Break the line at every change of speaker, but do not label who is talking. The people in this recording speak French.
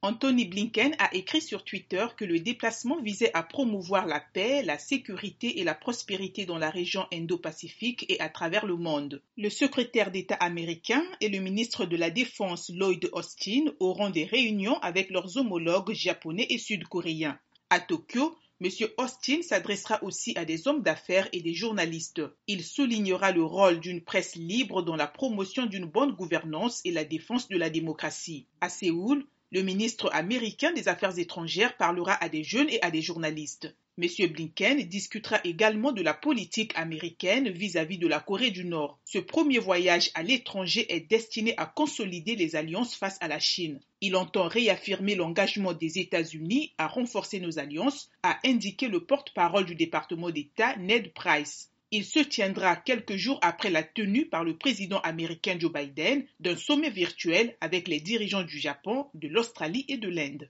Anthony Blinken a écrit sur Twitter que le déplacement visait à promouvoir la paix, la sécurité et la prospérité dans la région Indo-Pacifique et à travers le monde. Le secrétaire d'État américain et le ministre de la Défense Lloyd Austin auront des réunions avec leurs homologues japonais et sud-coréens. À Tokyo, M. Austin s'adressera aussi à des hommes d'affaires et des journalistes. Il soulignera le rôle d'une presse libre dans la promotion d'une bonne gouvernance et la défense de la démocratie. À Séoul, le ministre américain des Affaires étrangères parlera à des jeunes et à des journalistes. M. Blinken discutera également de la politique américaine vis-à-vis de la Corée du Nord. Ce premier voyage à l'étranger est destiné à consolider les alliances face à la Chine. Il entend réaffirmer l'engagement des États-Unis à renforcer nos alliances, a indiqué le porte-parole du département d'État Ned Price. Il se tiendra quelques jours après la tenue par le président américain Joe Biden d'un sommet virtuel avec les dirigeants du Japon, de l'Australie et de l'Inde.